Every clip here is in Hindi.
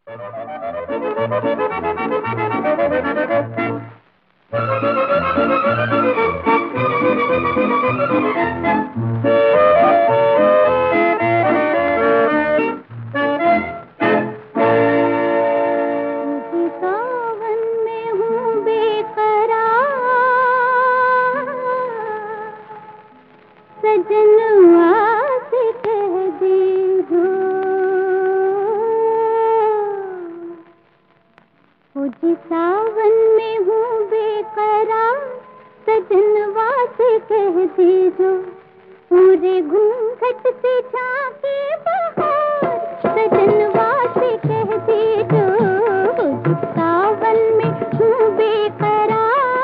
सावन में हूँ बेकरार, सजनवा से कह दे जो पूरे घूंघट से झांके बहार, सजनवा से कह दे जो सावन में हूँ बेकरार।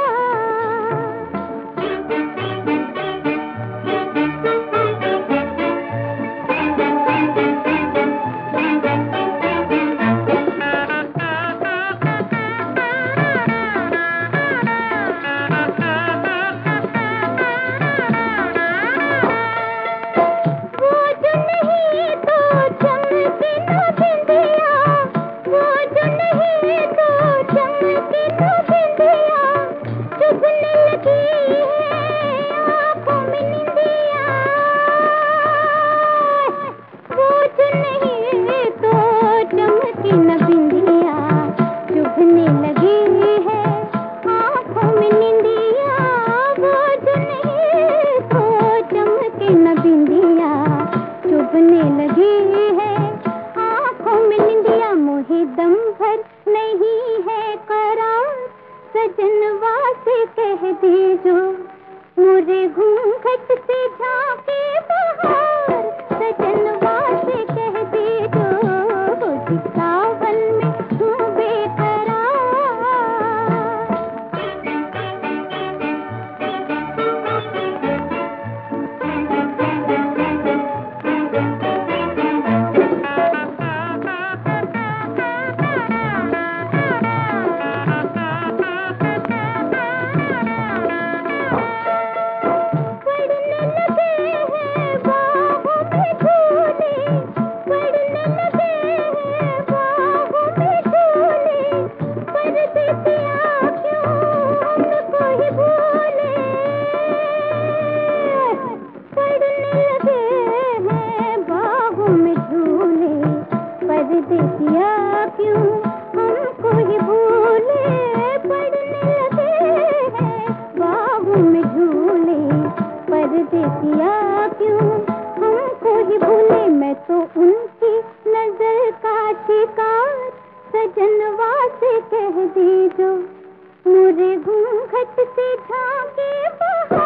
दम भर नहीं है करार, सजनवा से कह दे जो मुझे घूंघट से झांके बहार, सजनवा से कह दे जो सावन में हूँ बेकरार। परदेसिया क्यों हमको ही भूले, पड़ने लगे हैं बाहों में झूले, परदेसिया क्यों हमको ही भूले। मैं तो उनकी नजर का शिकार, सजनवा से कह दे जो मुझे घूंघट से झांके बहार।